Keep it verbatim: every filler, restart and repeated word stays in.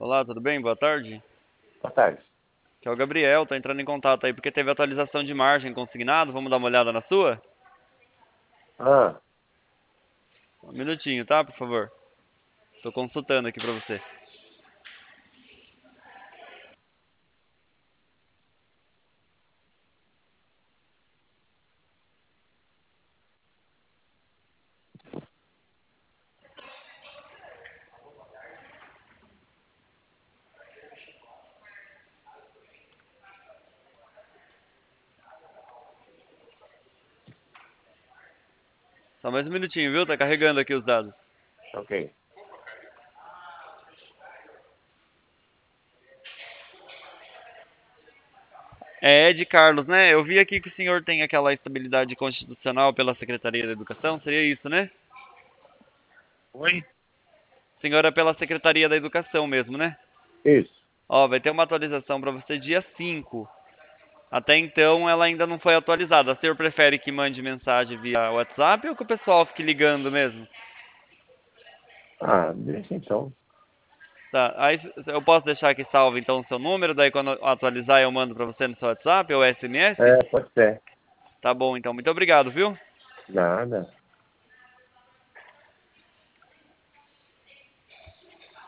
Olá, tudo bem? Boa tarde. Boa tarde. Aqui é o Gabriel, tô entrando em contato aí porque teve atualização de margem consignado. Vamos dar uma olhada na sua? Ah, Um minutinho, tá? Por favor. Tô consultando aqui pra você. Só mais um minutinho, viu? Tá carregando aqui os dados. ok. É Ed Carlos, né? Eu vi aqui que o senhor tem aquela estabilidade constitucional pela Secretaria da Educação. Seria isso, né? Oi? O senhor é pela Secretaria da Educação mesmo, né? Isso. Ó, vai ter uma atualização pra você dia cinco. Até então ela ainda não foi atualizada. O senhor prefere que mande mensagem via WhatsApp ou que o pessoal fique ligando mesmo? Ah, deixa então. Tá, aí eu posso deixar aqui salvo então o seu número, daí quando eu atualizar eu mando pra você no seu WhatsApp ou S M S? É, pode ser. Tá bom, então. Muito obrigado, viu? Nada.